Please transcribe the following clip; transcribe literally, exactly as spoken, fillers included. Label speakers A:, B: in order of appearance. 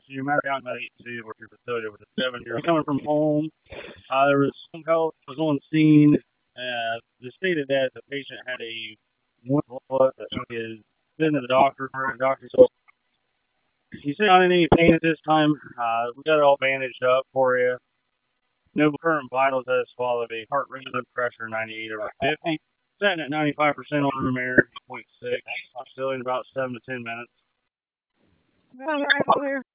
A: you. Matter of fact, I'm eight two with your facility with a seven year coming from home. Uh, there was some health was on scene. Uh, they stated that the patient had a one foot that he is been to the doctor for a doctor. So he said not in any pain at this time. Uh, we got it all bandaged up for you. No current vitals as followed: a heart rate, blood pressure ninety-eight over fifty. Setting at ninety-five percent on room air, point six. Still in about seven to ten minutes.